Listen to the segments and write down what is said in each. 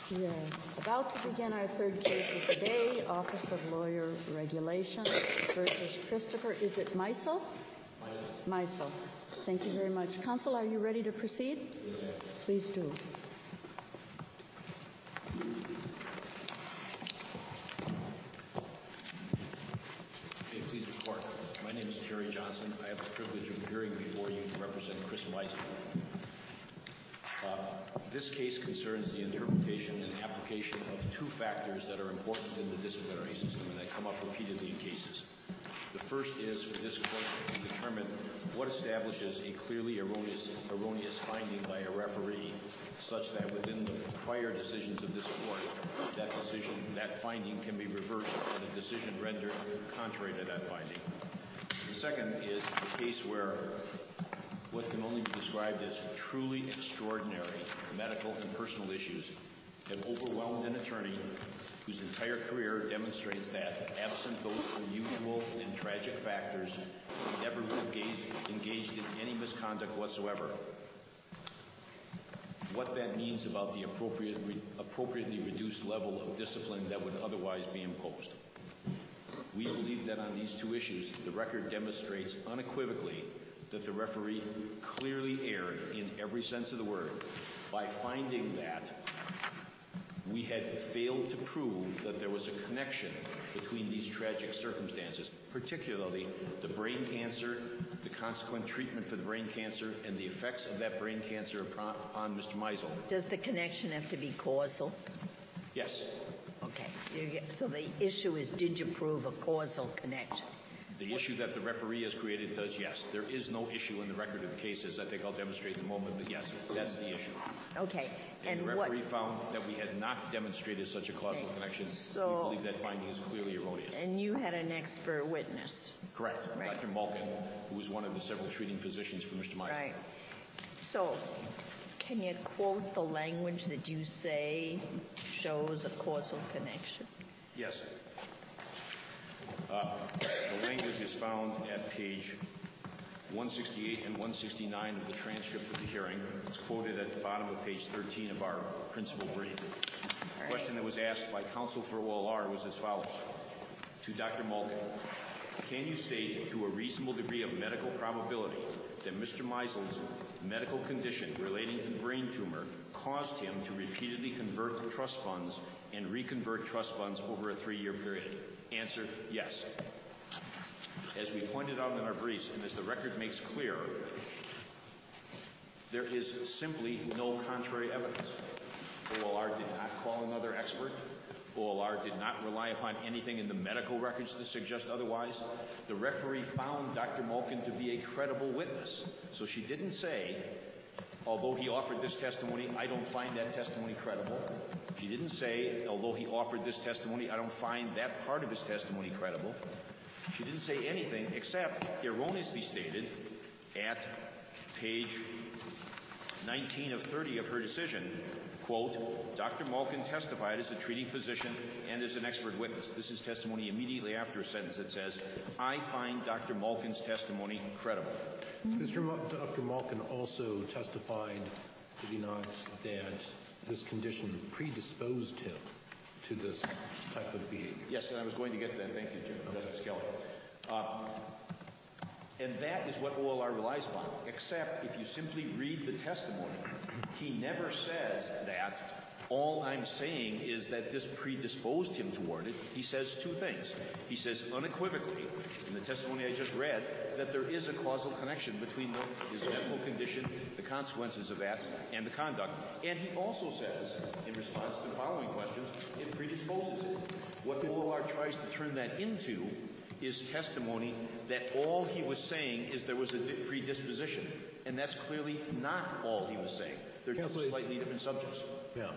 We are about to begin our third case of the day, Office of Lawyer Regulation versus Christopher, is it Meisel? Meisel. Thank you very much. Counsel, are you ready to proceed? Yes. Please do. Please report. My name is Terry Johnson. I have the privilege of appearing before you to represent Chris Meisel. This case concerns the interpretation and application of two factors that are important in the disciplinary system and that come up repeatedly in cases. The first is for this court to determine what establishes a clearly erroneous finding by a referee such that within the prior decisions of this court, that finding can be reversed and a decision rendered contrary to that finding. The second is the case where what can only be described as truly extraordinary medical and personal issues have overwhelmed an attorney whose entire career demonstrates that, absent those unusual and tragic factors, he never engaged in any misconduct whatsoever. What that means about the appropriately reduced level of discipline that would otherwise be imposed. We believe that on these two issues, the record demonstrates unequivocally that the referee clearly erred in every sense of the word by finding that we had failed to prove that there was a connection between these tragic circumstances, particularly the brain cancer, the consequent treatment for the brain cancer, and the effects of that brain cancer upon Mr. Meisel. Does the connection have to be causal? Yes. Okay. So the issue is, did you prove a causal connection? The issue that the referee has created does, yes. There is no issue in the record of the cases. I think I'll demonstrate in a moment, but yes, that's the issue. Okay. And the referee found that we had not demonstrated such a causal connection. So we believe that finding is clearly erroneous. And you had an expert witness. Correct. Right. Dr. Malkin, who was one of the several treating physicians for Mr. Meisel. Right. So can you quote the language that you say shows a causal connection? Yes. The language is found at page 168 and 169 of the transcript of the hearing. It's quoted at the bottom of page 13 of our principal brief. The question that was asked by counsel for OLR was as follows. To Dr. Malkin, can you state to a reasonable degree of medical probability that Mr. Meisel's medical condition relating to the brain tumor caused him to repeatedly convert trust funds and reconvert trust funds over a 3-year period? Answer, yes. As we pointed out in our briefs, and as the record makes clear, there is simply no contrary evidence. OLR did not call another expert. OLR did not rely upon anything in the medical records to suggest otherwise. The referee found Dr. Malkin to be a credible witness. So she didn't say, although he offered this testimony, I don't find that testimony credible. She didn't say, although he offered this testimony, I don't find that part of his testimony credible. She didn't say anything except erroneously stated at page 19 of 30 of her decision, quote, Dr. Malkin testified as a treating physician and as an expert witness. This is testimony immediately after a sentence that says, I find Dr. Malkin's testimony credible. Dr. Malkin also testified, did he not, that this condition predisposed him to this type of behavior? Yes, and I was going to get to that. Thank you, Justice Kelly. And that is what OLR relies upon, except if you simply read the testimony, he never says that all I'm saying is that this predisposed him toward it. He says two things. He says unequivocally, in the testimony I just read, that there is a causal connection between his medical condition, the consequences of that, and the conduct. And he also says, in response to the following questions, it predisposes him. What OLR tries to turn that into is testimony that all he was saying is there was a predisposition. And that's clearly not all he was saying. They're just slightly different subjects. Yeah.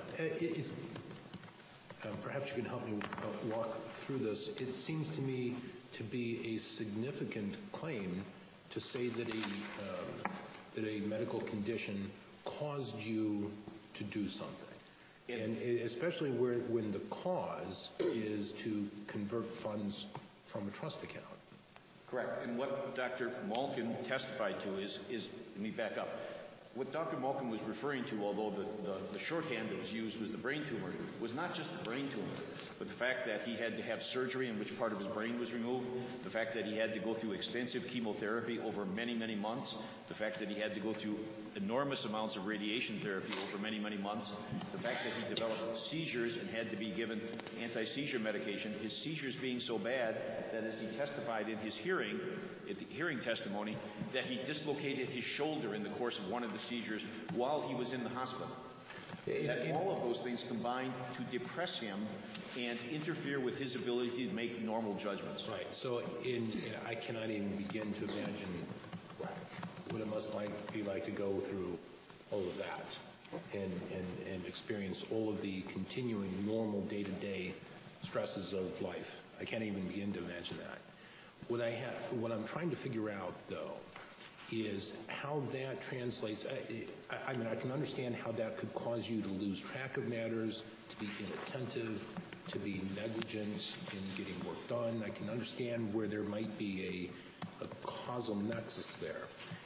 Perhaps you can help me walk through this. It seems to me to be a significant claim to say that a medical condition caused you to do something. And especially when the cause is to convert funds from a trust account. Correct. And what Dr. Malkin testified to is let me back up. what Dr. Malkin was referring to, although the shorthand that was used was the brain tumor, was not just the brain tumor, but the fact that he had to have surgery in which part of his brain was removed, the fact that he had to go through extensive chemotherapy over many, many months, the fact that he had to go through enormous amounts of radiation therapy over many, many months, the fact that he developed seizures and had to be given anti-seizure medication, his seizures being so bad that as he testified in his hearing, at the hearing testimony, that he dislocated his shoulder in the course of one of the seizures while he was in the hospital. That all of those things combined to depress him and interfere with his ability to make normal judgments. Right. So I cannot even begin to imagine what it must be like to go through all of that and experience all of the continuing normal day-to-day stresses of life. I can't even begin to imagine that. What I'm trying to figure out, though, is how that translates. I mean, I can understand how that could cause you to lose track of matters, to be inattentive, to be negligent in getting work done. I can understand where there might be a causal nexus there.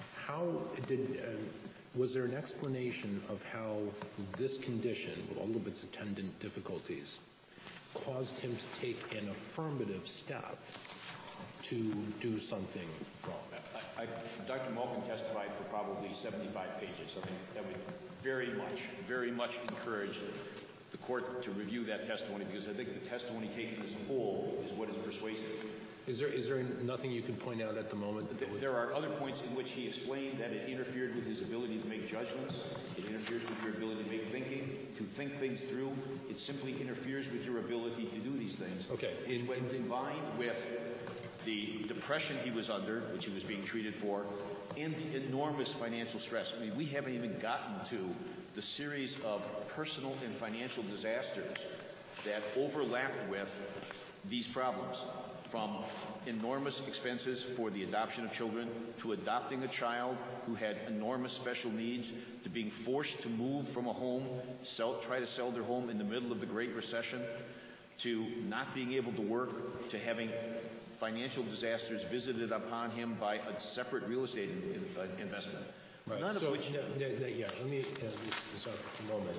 Was there an explanation of how this condition, with all of its attendant difficulties, caused him to take an affirmative step to do something wrong? Dr. Malkin testified for probably 75 pages. I think that would very much encourage the court to review that testimony, because I think the testimony taken as a whole is what is persuasive. Is there nothing you can point out at the moment? There are other points in which he explained that it interfered with his ability to make judgments. It interferes with your ability to make to think things through. It simply interferes with your ability to do these things. Okay. When combined with the depression he was under, which he was being treated for, and the enormous financial stress. I mean, we haven't even gotten to the series of personal and financial disasters that overlapped with these problems, from enormous expenses for the adoption of children, to adopting a child who had enormous special needs, to being forced to move from a home, try to sell their home in the middle of the Great Recession, to not being able to work, to having financial disasters visited upon him by a separate real estate investment. Right. None of which... let me stop for a moment.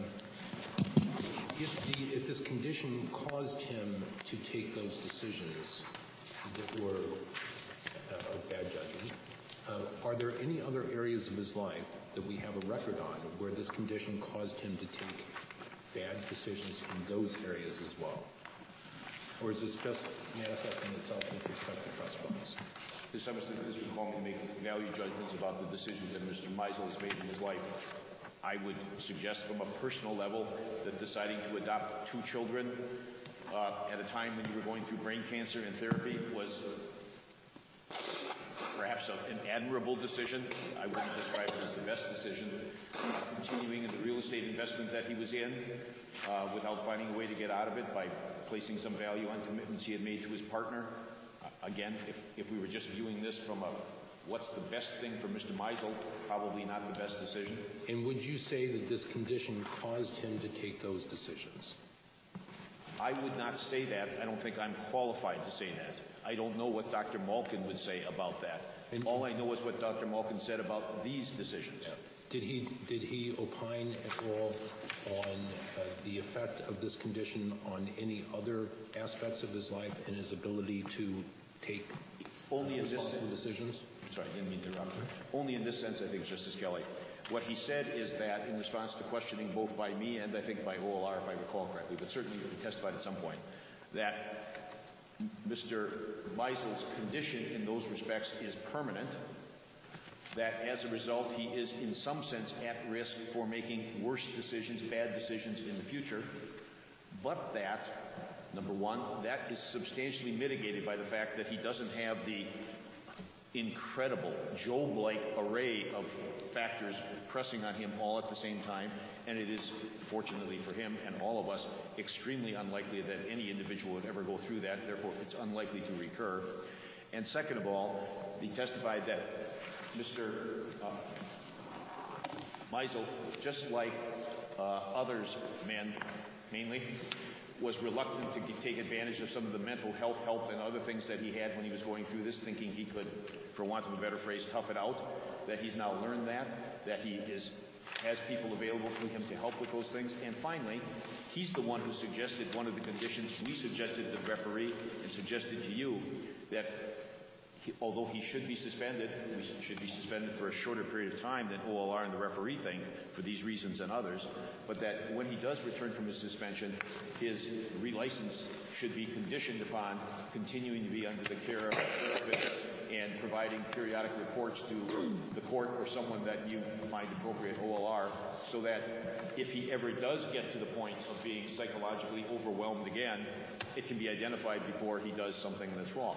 If this condition caused him to take those decisions that were of bad judgment, are there any other areas of his life that we have a record on where this condition caused him to take bad decisions in those areas as well? Or is this just manifesting itself with respect to trust funds? To some extent, this would call me to make value judgments about the decisions that Mr. Meisel has made in his life. I would suggest from a personal level that deciding to adopt 2 children at a time when you were going through brain cancer and therapy was perhaps an admirable decision. I wouldn't describe it as the best decision. Continuing in the real estate investment that he was in without finding a way to get out of it by placing some value on commitments he had made to his partner. Again, if we were just viewing this from a what's the best thing for Mr. Meisel, probably not the best decision. And would you say that this condition caused him to take those decisions? I would not say that. I don't think I'm qualified to say that. I don't know what Dr. Malkin would say about that. And all I know is what Dr. Malkin said about these decisions. Did he opine at all on the effect of this condition on any other aspects of his life and his ability to take responsible decisions? Sorry, I didn't mean to interrupt. Only in this sense, I think, Justice Kelly. What he said is that, in response to questioning both by me and I think by OLR, if I recall correctly, but certainly he testified at some point, that Mr. Meisel's condition in those respects is permanent, that as a result he is in some sense at risk for making worse decisions, bad decisions in the future, but that, number one, that is substantially mitigated by the fact that he doesn't have the incredible Job-like array of factors pressing on him all at the same time, and it is, fortunately for him and all of us, extremely unlikely that any individual would ever go through that. Therefore, it's unlikely to recur. And second of all, he testified that Mr. Meisel, just like others, men mainly, was reluctant to take advantage of some of the mental health help and other things that he had when he was going through this, thinking he could, for want of a better phrase, tough it out, that he's now learned that, that he has people available to him to help with those things. And finally, he's the one who suggested one of the conditions we suggested to the referee and suggested to you that although he should be suspended, we should be suspended for a shorter period of time than OLR and the referee think for these reasons and others, but that when he does return from his suspension, his relicense should be conditioned upon continuing to be under the care of a therapist and providing periodic reports to the court or someone that you find appropriate, OLR, so that if he ever does get to the point of being psychologically overwhelmed again, it can be identified before he does something that's wrong.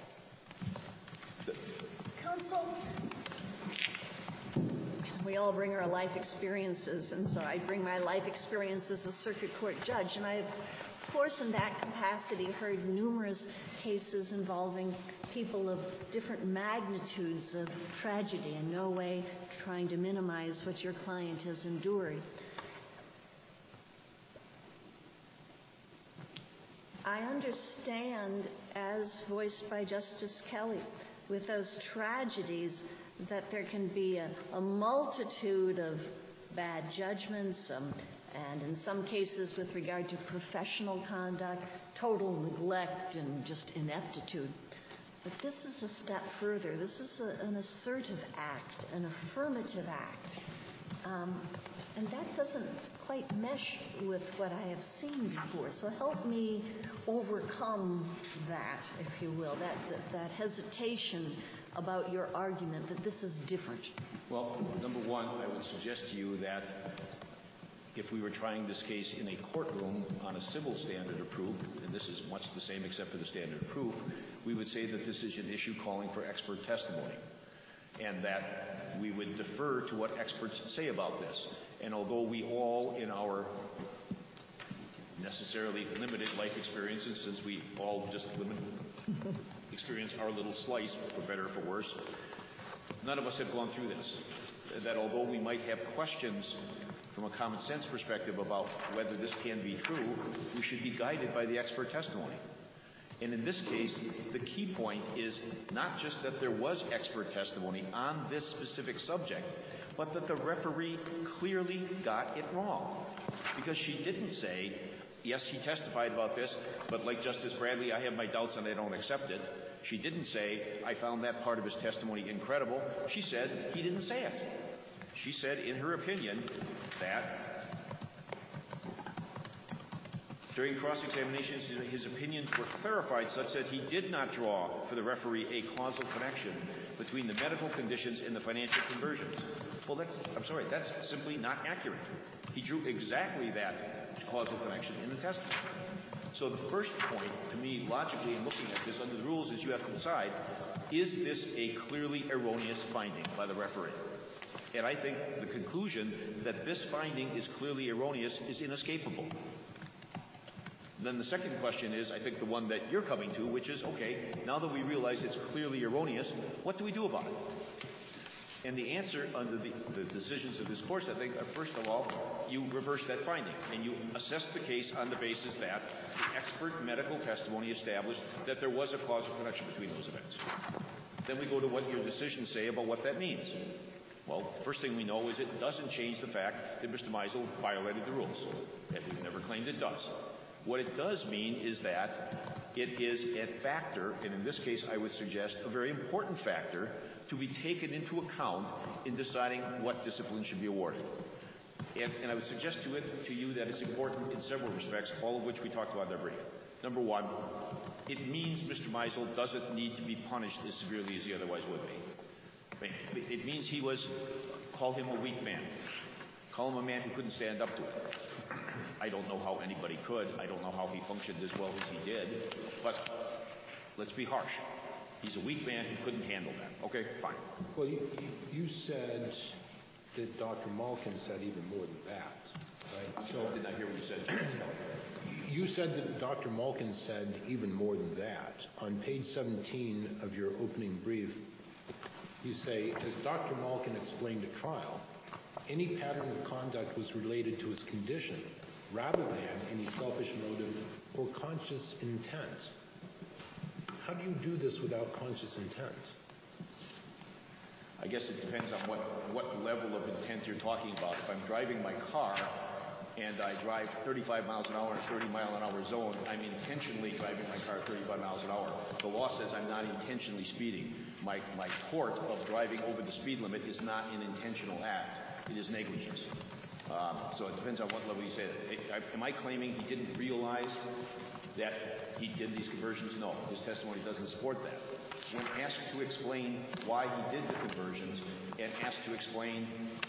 Counsel, we all bring our life experiences, and so I bring my life experience as a circuit court judge, and I've, of course, in that capacity, heard numerous cases involving people of different magnitudes of tragedy, in no way trying to minimize what your client has endured. I understand, as voiced by Justice Kelly, with those tragedies, that there can be a multitude of bad judgments, and in some cases with regard to professional conduct, total neglect and just ineptitude. But this is a step further. This is an assertive act, an affirmative act. And that doesn't quite mesh with what I have seen before. So help me overcome that, if you will, that hesitation about your argument that this is different. Well, number one, I would suggest to you that if we were trying this case in a courtroom on a civil standard of proof, and this is much the same except for the standard of proof, we would say that this is an issue calling for expert testimony, and that we would defer to what experts say about this. And although we all, in our necessarily limited life experiences, since we all just experience our little slice, for better or for worse, none of us have gone through this. That although we might have questions from a common sense perspective about whether this can be true, we should be guided by the expert testimony. And in this case, the key point is not just that there was expert testimony on this specific subject, but that the referee clearly got it wrong. Because she didn't say, yes, he testified about this, but like Justice Bradley, I have my doubts and I don't accept it. She didn't say, I found that part of his testimony incredible. She said, he didn't say it. She said, in her opinion, that during cross-examinations, his opinions were clarified such that he did not draw for the referee a causal connection between the medical conditions and the financial conversions. Well, that's simply not accurate. He drew exactly that causal connection in the testimony. So the first point, to me, logically, in looking at this under the rules, is you have to decide, is this a clearly erroneous finding by the referee? And I think the conclusion that this finding is clearly erroneous is inescapable. Then the second question is, I think, the one that you're coming to, which is, okay, now that we realize it's clearly erroneous, what do we do about it? And the answer under the decisions of this course, I think, first of all, you reverse that finding and you assess the case on the basis that the expert medical testimony established that there was a causal connection between those events. Then we go to what your decisions say about what that means. Well, the first thing we know is it doesn't change the fact that Mr. Meisel violated the rules. And we've never claimed it does. What it does mean is that it is a factor, and in this case I would suggest a very important factor, to be taken into account in deciding what discipline should be awarded. And I would suggest to you that it's important in several respects, all of which we talked about in our brief. Number one, it means Mr. Meisel doesn't need to be punished as severely as he otherwise would be. It means call him a weak man. Call him a man who couldn't stand up to it. I don't know how anybody could. I don't know how he functioned as well as he did. But let's be harsh. He's a weak man who couldn't handle that. Okay, fine. Well, you said that Dr. Malkin said even more than that, right? So did not hear what you said. You said that Dr. Malkin said even more than that. On page 17 of your opening brief, you say, as Dr. Malkin explained at trial, any pattern of conduct was related to his condition rather than any selfish motive or conscious intent. How do you do this without conscious intent? I guess it depends on what level of intent you're talking about. If I'm driving my car and I drive 35 miles an hour in a 30-mile-an-hour zone, I'm intentionally driving my car 35 miles an hour. The law says I'm not intentionally speeding. My tort of driving over the speed limit is not an intentional act. It is negligence. So it depends on what level you say that. Am I claiming he didn't realize that he did these conversions? No. His testimony doesn't support that. When asked to explain why he did the conversions and asked to explain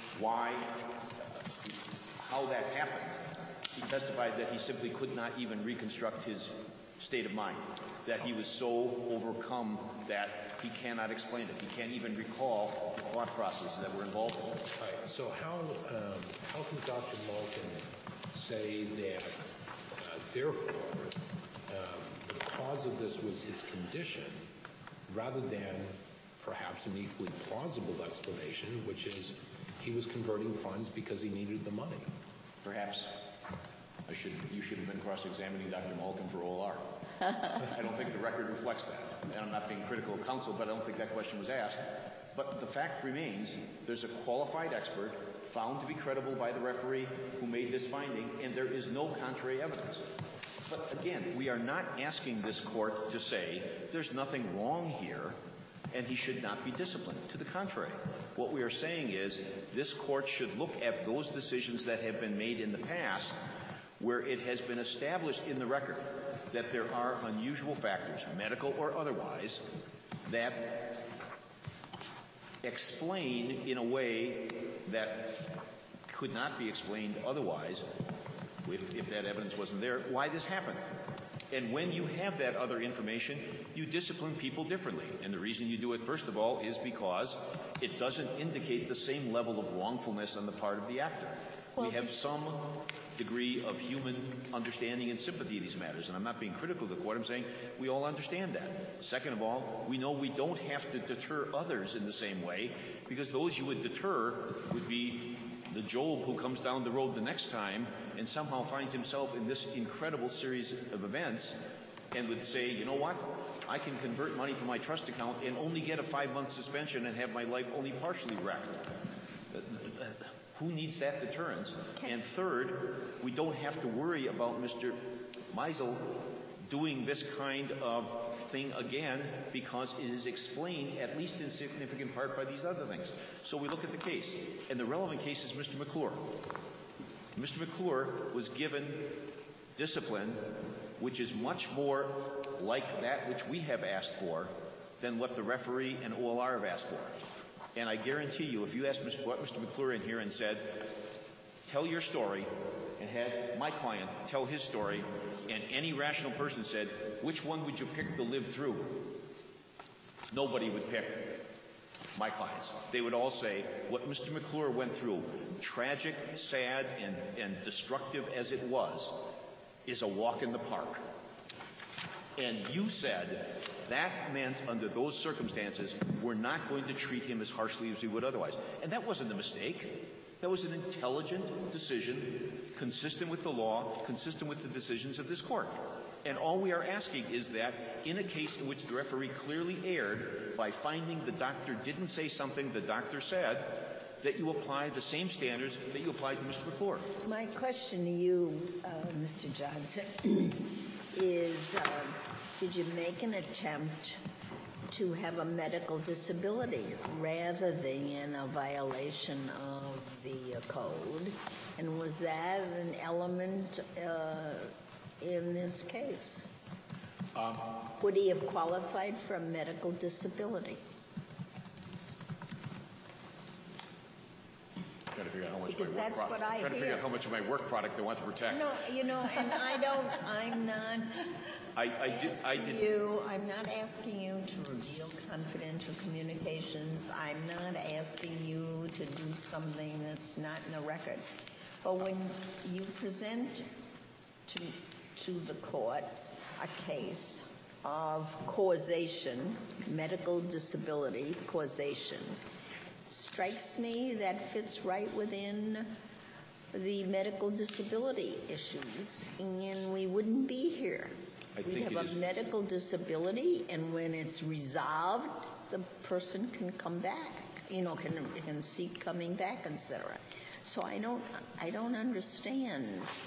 how that happened, he testified that he simply could not even reconstruct his state of mind, that he was so overcome that he cannot explain it. He can't even recall the thought processes that were involved in it. Right. So how can Dr. Malkin say that, therefore, the cause of this was his condition, rather than perhaps an equally plausible explanation, which is he was converting funds because he needed the money? Perhaps you should have been cross-examining Dr. Malkin for OLR. I don't think the record reflects that. And I'm not being critical of counsel, but I don't think that question was asked. But the fact remains, there's a qualified expert found to be credible by the referee who made this finding, and there is no contrary evidence. But again, we are not asking this court to say there's nothing wrong here and he should not be disciplined. To the contrary, what we are saying is this court should look at those decisions that have been made in the past where it has been established in the record that there are unusual factors, medical or otherwise, that explain in a way that could not be explained otherwise, if that evidence wasn't there, why this happened. And when you have that other information, you discipline people differently. And the reason you do it, first of all, is because it doesn't indicate the same level of wrongfulness on the part of the actor. We have some degree of human understanding and sympathy in these matters. And I'm not being critical of the court. I'm saying we all understand that. Second of all, we know we don't have to deter others in the same way, because those you would deter would be the Job who comes down the road the next time and somehow finds himself in this incredible series of events and would say, you know what, I can convert money from my trust account and only get a 5-month suspension and have my life only partially wrecked. Who needs that deterrence? And third, we don't have to worry about Mr. Meisel doing this kind of thing again, because it is explained, at least in significant part, by these other things. So we look at the case, and the relevant case is Mr. McClure. Mr. McClure was given discipline which is much more like that which we have asked for than what the referee and OLR have asked for. And I guarantee you, if you asked what Mr. McClure in here and said, tell your story, and had my client tell his story, and any rational person said, which one would you pick to live through? Nobody would pick my clients. They would all say, what Mr. McClure went through, tragic, sad, and destructive as it was, is a walk in the park. And you said that meant under those circumstances, we're not going to treat him as harshly as we would otherwise. And that wasn't a mistake. That was an intelligent decision, consistent with the law, consistent with the decisions of this court. And all we are asking is that in a case in which the referee clearly erred by finding the doctor didn't say something the doctor said, that you apply the same standards that you applied to Mr. McClure. My question to you, Mr. Johnson, is did you make an attempt to have a medical disability rather than a violation of the code? And was that an element in this case? Would he have qualified for a medical disability? Trying to figure out how much Because that's what I hear. Trying to figure out how much of my work product they want to protect. No, and I'm not I'm not asking you to reveal confidential communications. I'm not asking you to do something that's not in the record. But when you present to the court a case of causation, medical disability causation, strikes me that fits right within the medical disability issues, and we wouldn't be here. We have a medical disability, and when it's resolved, the person can come back. can seek coming back, etc. So I don't understand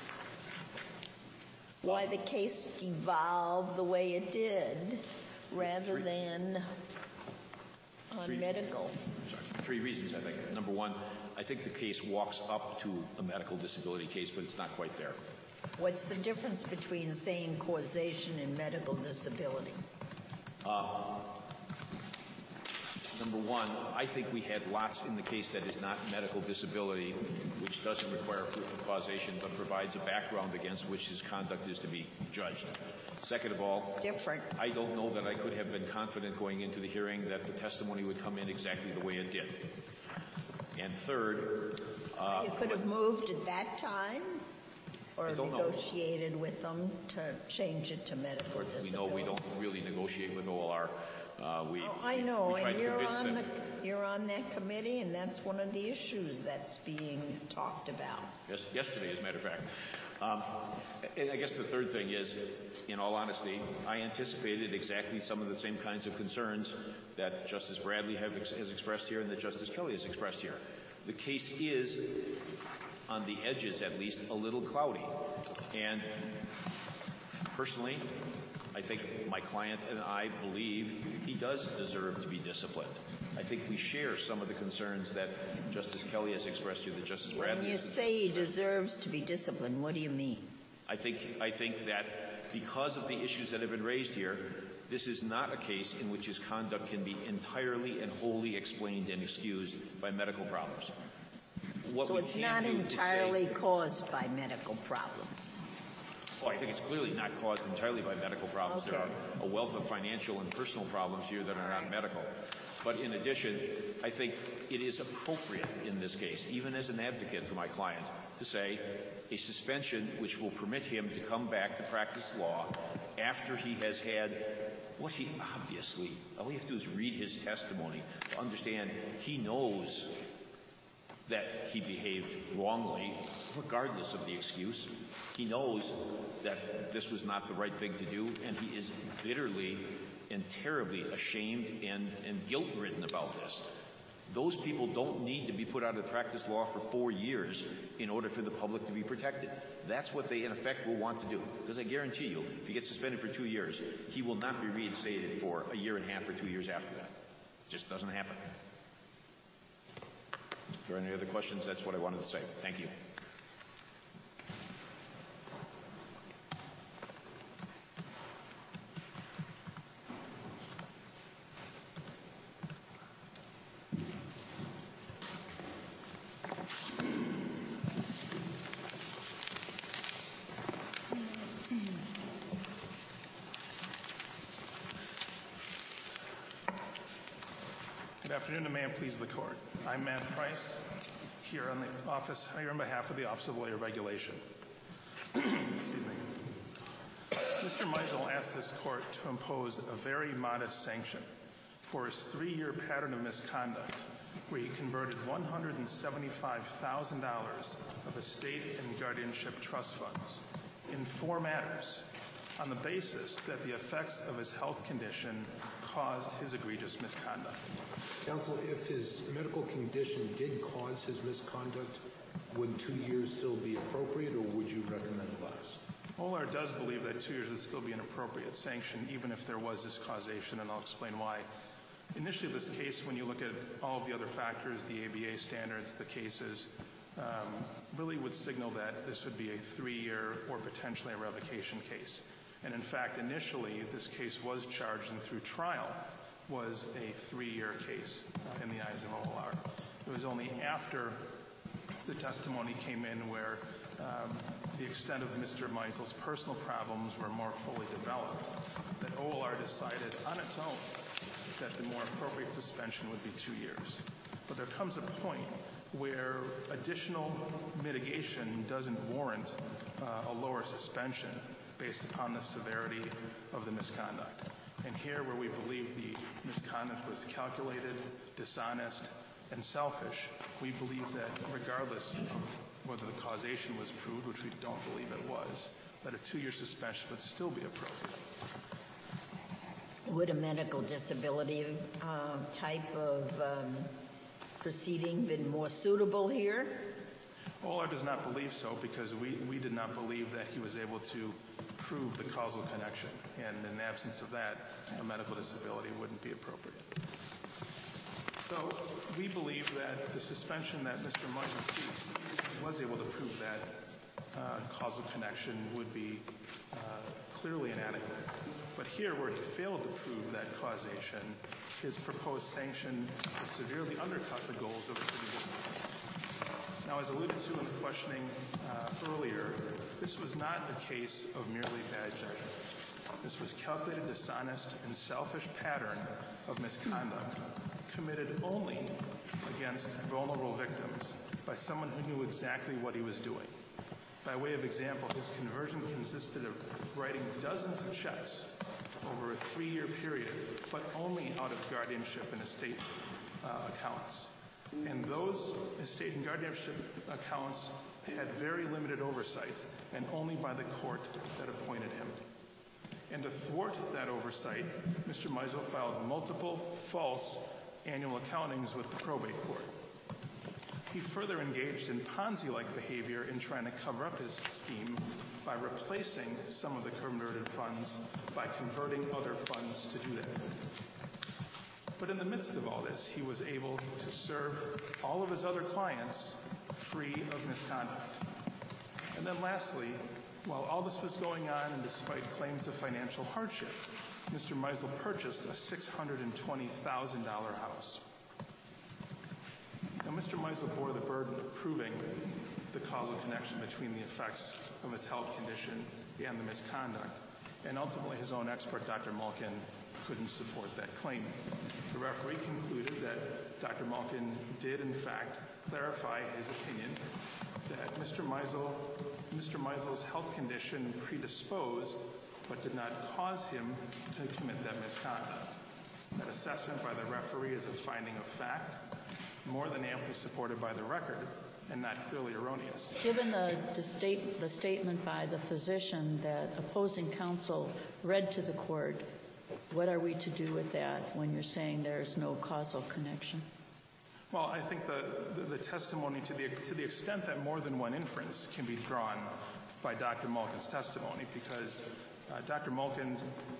why the case devolved the way it did rather than on medical. Sorry, 3 reasons, I think. Number 1, I think the case walks up to a medical disability case, but it's not quite there. What's the difference between saying causation and medical disability? Number 1, I think we had lots in the case that is not medical disability, which doesn't require proof of causation, but provides a background against which his conduct is to be judged. Second of all, it's different. I don't know that I could have been confident going into the hearing that the testimony would come in exactly the way it did. And third... you could have moved at that time or negotiated with them to change it to medical disability. We know we don't really negotiate with OLR. I know, and you're on that committee, and that's one of the issues that's being talked about. Yes, yesterday, as a matter of fact. And I guess the third thing is, in all honesty, I anticipated exactly some of the same kinds of concerns that Justice Bradley has expressed here and that Justice Kelly has expressed here. The case is, on the edges at least, a little cloudy. And personally, I think my client and I believe he does deserve to be disciplined. I think we share some of the concerns that Justice Kelly has expressed here, that Justice Bradley has expressed. When you say he deserves to be disciplined, what do you mean? I think that because of the issues that have been raised here, this is not a case in which his conduct can be entirely and wholly explained and excused by medical problems. So it's not entirely caused by medical problems? Oh, I think it's clearly not caused entirely by medical problems. Okay. There are a wealth of financial and personal problems here that are not medical. But in addition, I think it is appropriate in this case, even as an advocate for my client, to say a suspension which will permit him to come back to practice law after he has had what he obviously, all you have to do is read his testimony to understand he knows that he behaved wrongly, regardless of the excuse. He knows that this was not the right thing to do, and he is bitterly and terribly ashamed and guilt-ridden about this. Those people don't need to be put out of practice law for 4 years in order for the public to be protected. That's what they, in effect, will want to do. Because I guarantee you, if he gets suspended for 2 years, he will not be reinstated for a year and a half or 2 years after that. It just doesn't happen. If there are any other questions, that's what I wanted to say. Thank you. Good afternoon, and may it please the Court. I'm Matt Price, here on behalf of the Office of Lawyer Regulation. Excuse me. Mr. Meisel asked this Court to impose a very modest sanction for his 3-year pattern of misconduct, where he converted $175,000 of estate and guardianship trust funds in 4 matters on the basis that the effects of his health condition caused his egregious misconduct. Counsel, if his medical condition did cause his misconduct, would 2 years still be appropriate, or would you recommend less? OLR does believe that 2 years would still be an appropriate sanction, even if there was this causation, and I'll explain why. Initially, this case, when you look at all of the other factors, the ABA standards, the cases, really would signal that this would be a 3-year or potentially a revocation case. And in fact, initially, this case was charged and through trial was a 3-year case in the eyes of OLR. It was only after the testimony came in where the extent of Mr. Meisel's personal problems were more fully developed that OLR decided on its own that the more appropriate suspension would be 2 years. But there comes a point where additional mitigation doesn't warrant a lower suspension based upon the severity of the misconduct. And here, where we believe the misconduct was calculated, dishonest, and selfish, we believe that regardless of whether the causation was proved, which we don't believe it was, that a 2-year suspension would still be appropriate. Would a medical disability type of proceeding been more suitable here? OLR does not believe so because we did not believe that he was able to prove the causal connection. And in the absence of that, a medical disability wouldn't be appropriate. So we believe that the suspension that Mr. Meisel seeks was able to prove that causal connection would be clearly inadequate. But here, where he failed to prove that causation, his proposed sanction would severely undercut the goals of the city district. Now, as alluded to in the questioning earlier, this was not a case of merely bad judgment. This was calculated, dishonest, and selfish pattern of misconduct committed only against vulnerable victims by someone who knew exactly what he was doing. By way of example, his conversion consisted of writing dozens of checks over a 3-year period, but only out of guardianship and estate accounts. And those estate and guardianship accounts had very limited oversight, and only by the court that appointed him. And to thwart that oversight, Mr. Meisel filed multiple false annual accountings with the probate court. He further engaged in Ponzi-like behavior in trying to cover up his scheme by replacing some of the converted funds by converting other funds to do that. But in the midst of all this, he was able to serve all of his other clients free of misconduct. And then lastly, while all this was going on and despite claims of financial hardship, Mr. Meisel purchased a $620,000 house. Now, Mr. Meisel bore the burden of proving the causal connection between the effects of his health condition and the misconduct, and ultimately his own expert, Dr. Malkin, couldn't support that claim. The referee concluded that Dr. Malkin did, in fact, clarify his opinion that Mr. Meisel's health condition predisposed but did not cause him to commit that misconduct. That assessment by the referee is a finding of fact, more than amply supported by the record, and not clearly erroneous. Given the statement by the physician that opposing counsel read to the court, what are we to do with that when you're saying there's no causal connection? Well, I think the testimony, to the extent that more than one inference can be drawn by Dr. Malkin's testimony, because Dr. Malkin's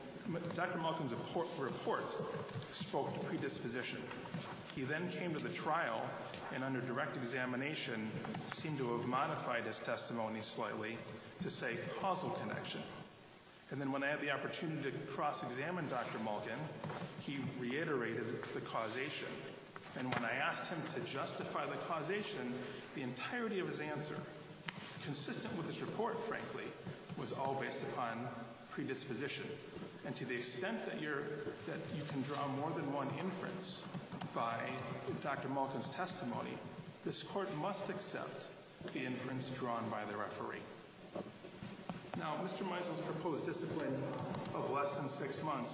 report spoke to predisposition. He then came to the trial and under direct examination seemed to have modified his testimony slightly to say causal connection. And then when I had the opportunity to cross-examine Dr. Malkin, he reiterated the causation. And when I asked him to justify the causation, the entirety of his answer, consistent with his report, frankly, was all based upon predisposition. And to the extent that you can draw more than one inference by Dr. Malkin's testimony, this court must accept the inference drawn by the referee. Now, Mr. Meisel's proposed discipline of less than 6 months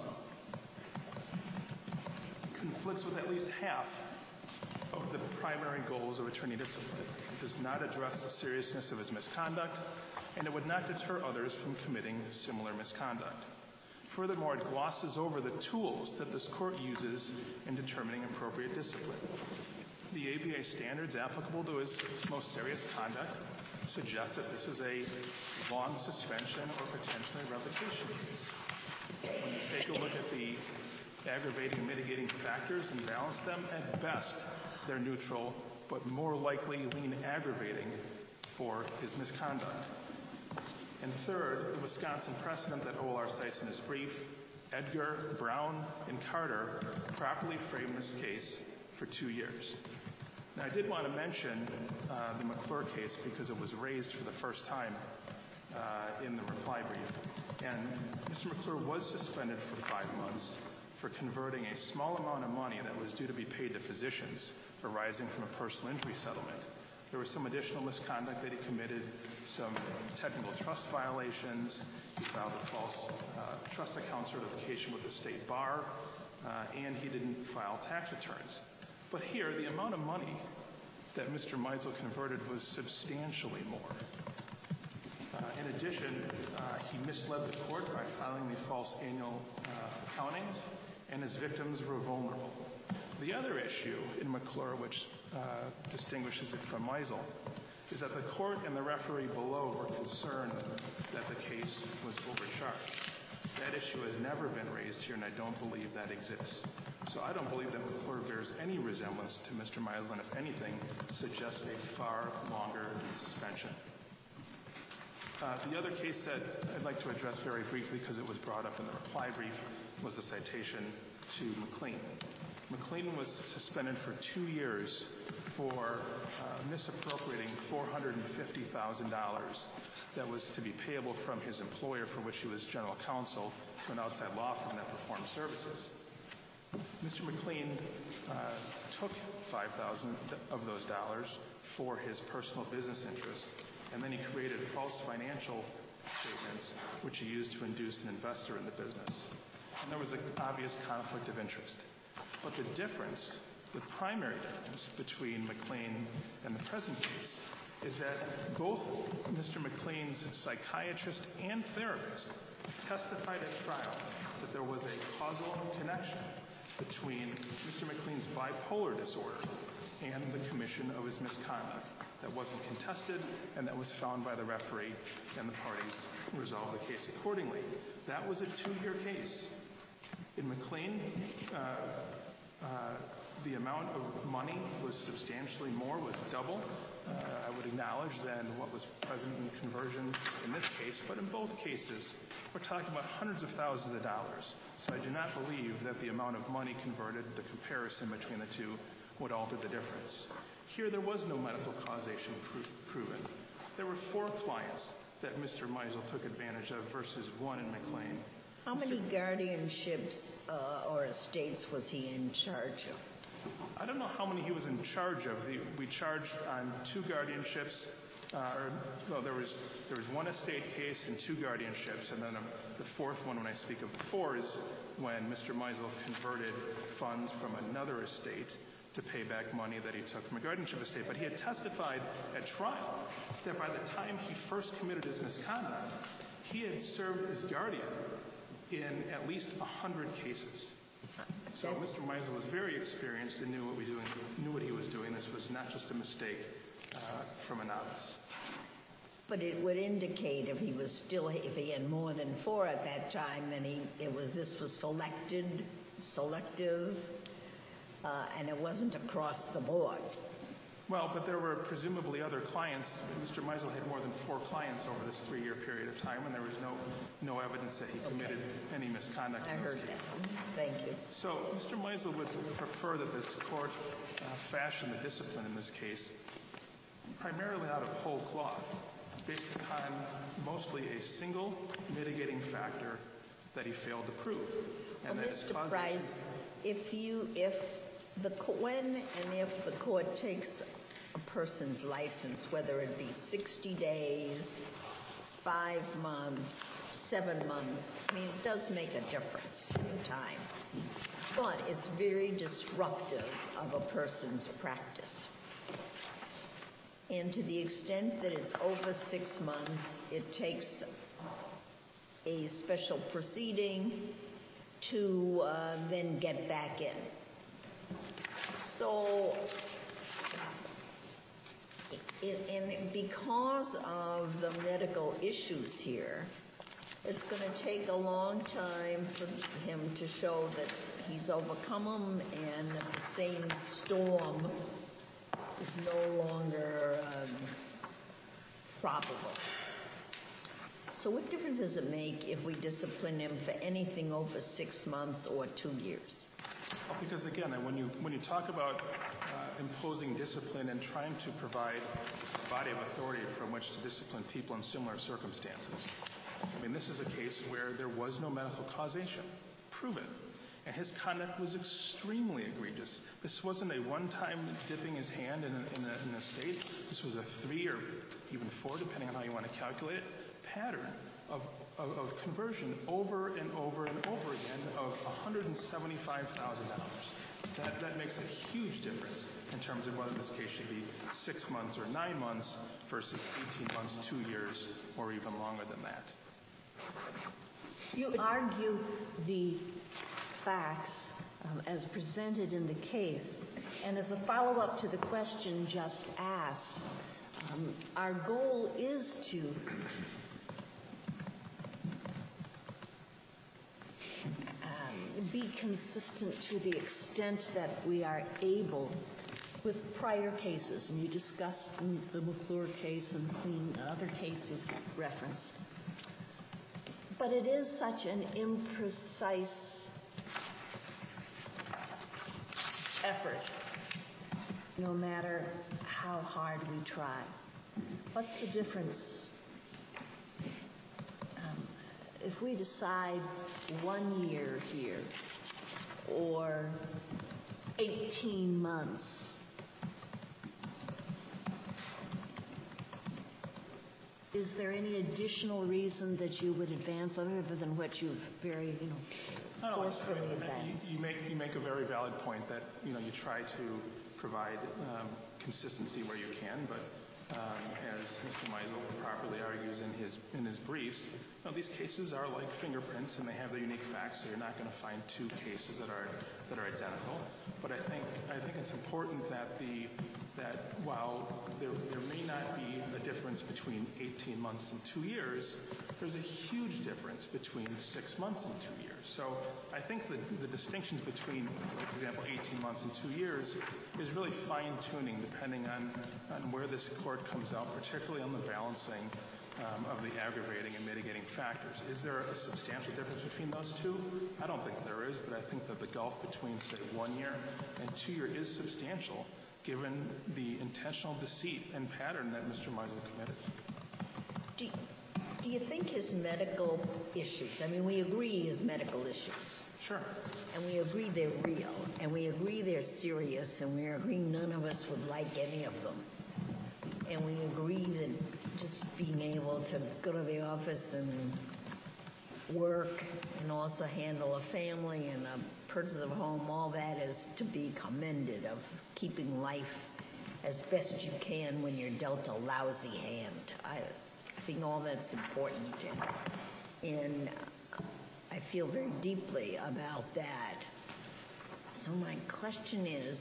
conflicts with at least half of the primary goals of attorney discipline. It does not address the seriousness of his misconduct, and it would not deter others from committing similar misconduct. Furthermore, it glosses over the tools that this court uses in determining appropriate discipline. The ABA standards applicable to his most serious conduct suggest that this is a long suspension or potentially revocation case. When you take a look at the aggravating and mitigating factors and balance them, at best they're neutral, but more likely lean aggravating for his misconduct. And third, the Wisconsin precedent that OLR cites in his brief, Edgar, Brown, and Carter, properly framed this case for 2 years. Now, I did want to mention the McClure case because it was raised for the first time in the reply brief. And Mr. McClure was suspended for 5 months for converting a small amount of money that was due to be paid to physicians arising from a personal injury settlement. There was some additional misconduct that he committed, some technical trust violations. He filed a false trust account certification with the state bar, and he didn't file tax returns. But here, the amount of money that Mr. Meisel converted was substantially more. In addition, he misled the court by filing the false annual accountings, and his victims were vulnerable. The other issue in McClure, which distinguishes it from Meisel, is that the court and the referee below were concerned that the case was overcharged. That issue has never been raised here, and I don't believe that exists. So I don't believe that McClure bears any resemblance to Mr. Meisel, and if anything, suggests a far longer suspension. The other case that I'd like to address very briefly, because it was brought up in the reply brief, was the citation to McLean. McLean was suspended for 2 years for misappropriating $450,000 that was to be payable from his employer, for which he was general counsel, to an outside law firm that performed services. Mr. McLean took $5,000 of those dollars for his personal business interests, and then he created false financial statements which he used to induce an investor in the business. And there was an obvious conflict of interest. But the difference, the primary difference between McLean and the present case is that both Mr. McLean's psychiatrist and therapist testified at trial that there was a causal connection between Mr. McLean's bipolar disorder and the commission of his misconduct that wasn't contested and that was found by the referee, and the parties resolved the case accordingly. That was a 2-year case. In McLean, the amount of money was substantially more, was double, I would acknowledge, than what was present in conversion in this case. But in both cases, we're talking about hundreds of thousands of dollars. So I do not believe that the amount of money converted, the comparison between the two, would alter the difference. Here, there was no medical causation proven. There were 4 clients that Mr. Meisel took advantage of versus 1 in McLean. How many guardianships or estates was he in charge of? I don't know how many he was in charge of. We charged on 2 guardianships. There was 1 estate case and 2 guardianships, and then the 4th one, when I speak of the 4, is when Mr. Meisel converted funds from another estate to pay back money that he took from a guardianship estate. But he had testified at trial that by the time he first committed his misconduct, he had served as guardian in at least 100 cases. So Mr. Meisel was very experienced and knew what he was doing. This was not just a mistake from a novice. But it would indicate if he had more than 4 at that time, then this was selective, and it wasn't across the board. Well, but there were presumably other clients. Mr. Meisel had more than 4 clients over this 3-year period of time, and there was no evidence that he committed any misconduct in those cases. I heard that. Thank you. So Mr. Meisel would prefer that this court fashion the discipline in this case primarily out of whole cloth, based upon mostly a single mitigating factor that he failed to prove. And Well, that is Mr. Price, when and if the court takes a person's license, whether it be 60 days, 5 months, 7 months, it does make a difference in time. But it's very disruptive of a person's practice. And to the extent that it's over 6 months, it takes a special proceeding to then get back in. So, because of the medical issues here, it's going to take a long time for him to show that he's overcome them and the same storm is no longer probable. So what difference does it make if we discipline him for anything over 6 months or 2 years? Well, because again, when you talk about imposing discipline and trying to provide a body of authority from which to discipline people in similar circumstances, this is a case where there was no medical causation proven, and his conduct was extremely egregious. This wasn't a one-time dipping his hand in a state. This was a 3 or even 4, depending on how you want to calculate it, pattern of conversion over and over and over again of $175,000. That makes a huge difference in terms of whether this case should be 6 months or 9 months versus 18 months, 2 years, or even longer than that. You argue the facts as presented in the case. And as a follow-up to the question just asked, our goal is to be consistent to the extent that we are able with prior cases, and you discussed the McClure case and other cases referenced. But it is such an imprecise effort, no matter how hard we try. What's the difference? If we decide 1 year here or 18 months, is there any additional reason that you would advance other than what you've very, forcefully advanced? You make a very valid point that, you try to provide consistency where you can, but as Mr. Meisel properly argues in his briefs, these cases are like fingerprints and they have their unique facts, so you're not going to find two cases that are identical. But I think it's important that while there may not be a difference between 18 months and 2 years, there's a huge difference between 6 months and 2 years. So I think the distinctions between, for example, 18 months and 2 years is really fine-tuning depending on where this court comes out, particularly on the balancing of the aggravating and mitigating factors. Is there a substantial difference between those two? I don't think there is, but I think that the gulf between, say, 1 year and 2 years is substantial, given the intentional deceit and pattern that Mr. Meisel committed. Do you think his medical issues, we agree his medical issues. Sure. And we agree they're real, and we agree they're serious, and we agree none of us would like any of them. And we agree that just being able to go to the office and work and also handle a family and a purchase of a home, all that is to be commended, of keeping life as best you can when you're dealt a lousy hand. I think all that's important, and I feel very deeply about that. So my question is,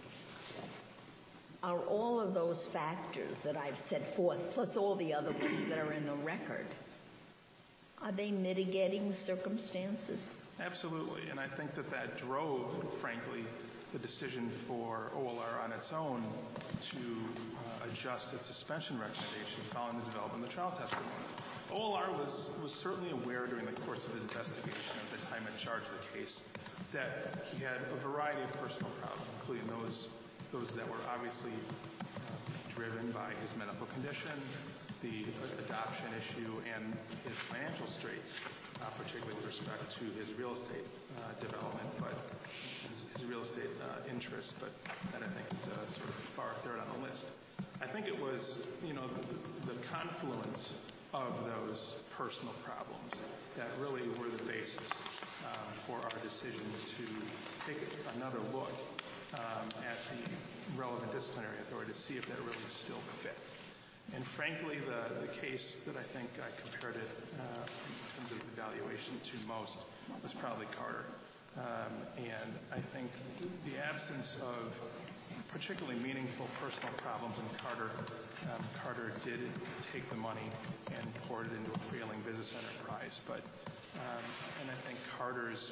are all of those factors that I've set forth, plus all the other ones that are in the record, are they mitigating circumstances? Absolutely, and I think that drove, frankly, the decision for OLR on its own to adjust its suspension recommendation following the development of the trial testimony. OLR was certainly aware during the course of his investigation at the time it charged the case that he had a variety of personal problems, including those that were obviously driven by his medical condition, the adoption issue, and his financial straits, particularly with respect to his real estate development, but his real estate interest, but that I think is sort of far third on the list. I think it was, the confluence of those personal problems that really were the basis for our decision to take another look at the relevant disciplinary authority to see if that really still fits. And frankly, the case that I think I compared it in terms of evaluation to most was probably Carter. And I think the absence of particularly meaningful personal problems in Carter, Carter did take the money and poured it into a failing business enterprise. But and I think Carter's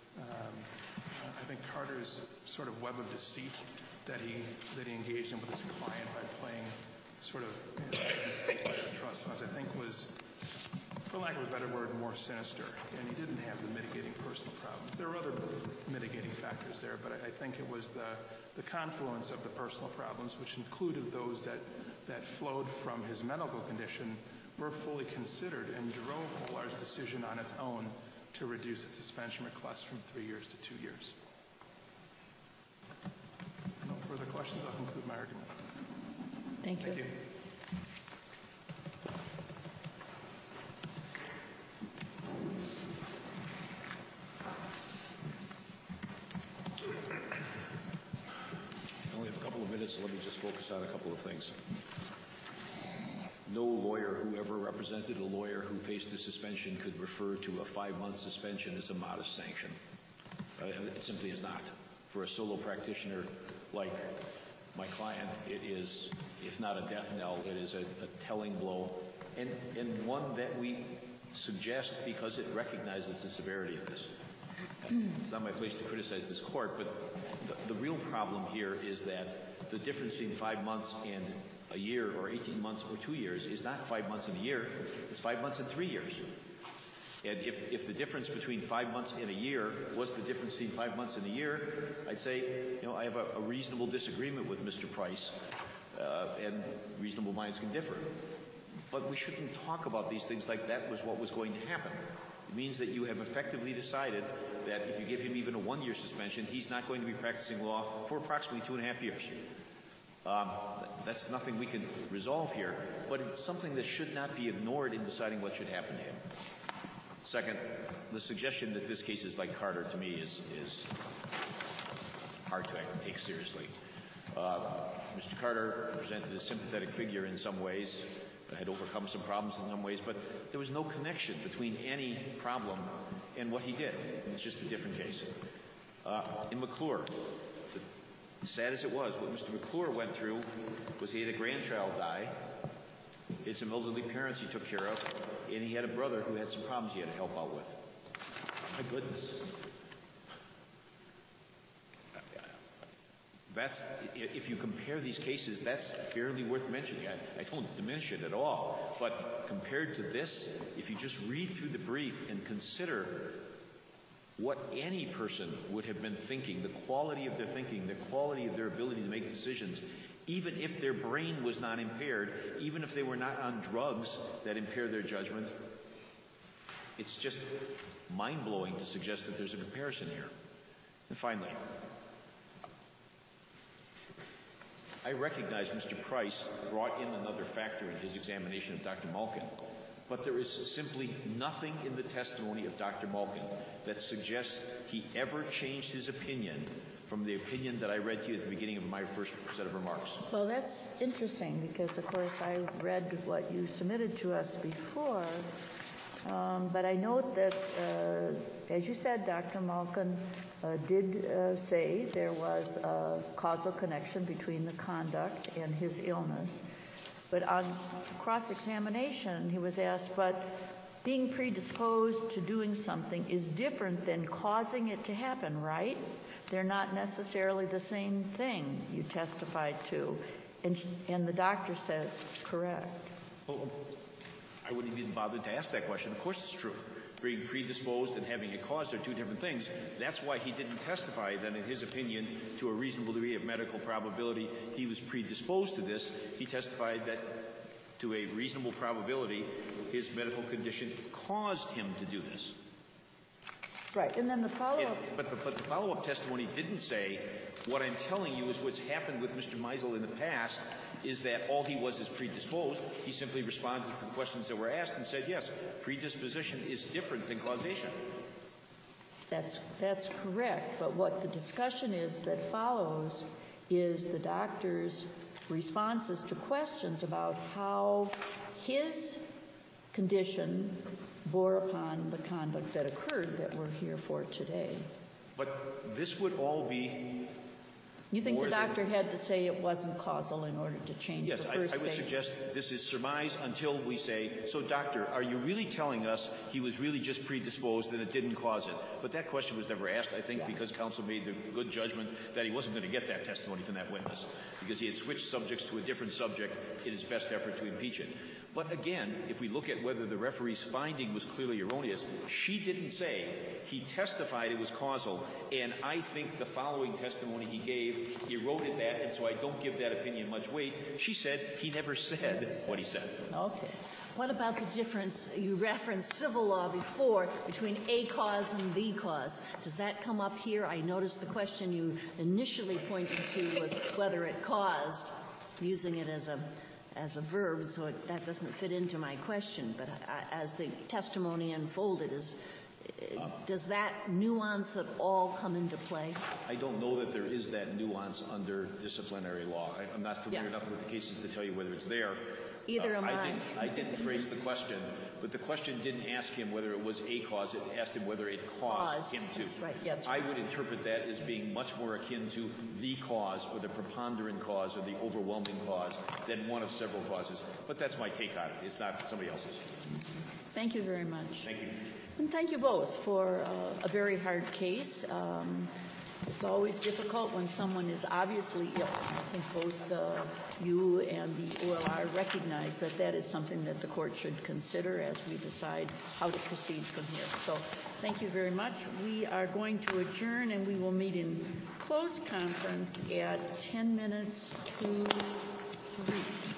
sort of web of deceit that he engaged in with his client by playing sort of trust funds, I think was, for lack of a better word, more sinister. And he didn't have the mitigating personal problems. There were other mitigating factors there, but I think it was the confluence of the personal problems, which included those that flowed from his medical condition, were fully considered and drove OLR's decision on its own to reduce its suspension request from 3 years to 2 years. No further questions. I'll conclude my argument. Thank you. Thank you. I only have a couple of minutes, so let me just focus on a couple of things. No lawyer who ever represented a lawyer who faced a suspension could refer to a 5-month suspension as a modest sanction. It simply is not. For a solo practitioner like my client, it is, if not a death knell, it is a telling blow, and one that we suggest because it recognizes the severity of this. It's not my place to criticize this court, but the real problem here is that the difference between 5 months and a year, or 18 months or 2 years, is not 5 months and a year, it's 5 months and 3 years. And if the difference between 5 months and a year was the difference between 5 months and a year, I'd say, I have a reasonable disagreement with Mr. Price, and reasonable minds can differ. But we shouldn't talk about these things like that was what was going to happen. It means that you have effectively decided that if you give him even a 1-year suspension, he's not going to be practicing law for approximately 2.5 years. That's nothing we can resolve here, but it's something that should not be ignored in deciding what should happen to him. Second, the suggestion that this case is like Carter, to me, is hard to take seriously. Mr. Carter presented a sympathetic figure in some ways, had overcome some problems in some ways, but there was no connection between any problem and what he did. It's just a different case. In McClure, sad as it was, what Mr. McClure went through was he had a grandchild die. He had some elderly parents he took care of, and he had a brother who had some problems he had to help out with. My goodness. If you compare these cases, that's barely worth mentioning. I don't diminish it at all. But compared to this, if you just read through the brief and consider what any person would have been thinking, the quality of their thinking, the quality of their ability to make decisions, even if their brain was not impaired, even if they were not on drugs that impair their judgment, it's just mind-blowing to suggest that there's a comparison here. And finally, I recognize Mr. Price brought in another factor in his examination of Dr. Malkin, but there is simply nothing in the testimony of Dr. Malkin that suggests he ever changed his opinion from the opinion that I read to you at the beginning of my first set of remarks. Well, that's interesting because, of course, I read what you submitted to us before, but I note that, as you said, Dr. Malkin did say there was a causal connection between the conduct and his illness. But on cross-examination, he was asked, but being predisposed to doing something is different than causing it to happen, right? They're not necessarily the same thing you testified to. And the doctor says, correct. Well, I wouldn't even bother to ask that question. Of course it's true. Being predisposed and having a cause are two different things. That's why he didn't testify that, in his opinion, to a reasonable degree of medical probability, he was predisposed to this. He testified that, to a reasonable probability, his medical condition caused him to do this. Right, and then the follow-up... But the follow-up testimony didn't say, what I'm telling you is what's happened with Mr. Meisel in the past is that all he was is predisposed. He simply responded to the questions that were asked and said, yes, predisposition is different than causation. That's correct, but what the discussion is that follows is the doctor's responses to questions about how his condition bore upon the conduct that occurred that we're here for today. But this would all be... You think the doctor had to say it wasn't causal in order to change the first statement? Yes, I would suggest this is surmise until we say, so doctor, are you really telling us he was really just predisposed and it didn't cause it? But that question was never asked, I think, because counsel made the good judgment that he wasn't going to get that testimony from that witness. Because he had switched subjects to a different subject in his best effort to impeach it. But again, if we look at whether the referee's finding was clearly erroneous, she didn't say he testified it was causal, and I think the following testimony he gave eroded that, and so I don't give that opinion much weight. She said he never said what he said. Okay. What about the difference, you referenced civil law before, between a cause and the cause? Does that come up here? I noticed the question you initially pointed to was whether it caused, using it as a verb, so that doesn't fit into my question. But as the testimony unfolded, does that nuance at all come into play? I don't know that there is that nuance under disciplinary law. I'm not familiar enough with the cases to tell you whether it's there. Either am I. I didn't phrase the question, but the question didn't ask him whether it was a cause. It asked him whether it caused him to. That's right. Yeah, that's I right. would interpret that as being much more akin to the cause or the preponderant cause or the overwhelming cause than one of several causes. But that's my take on it. It's not somebody else's. Thank you very much. Thank you. And thank you both for a very hard case. It's always difficult when someone is obviously ill. I think both you and the OLR recognize that that is something that the court should consider as we decide how to proceed from here. So thank you very much. We are going to adjourn and we will meet in closed conference at 10 minutes to 3.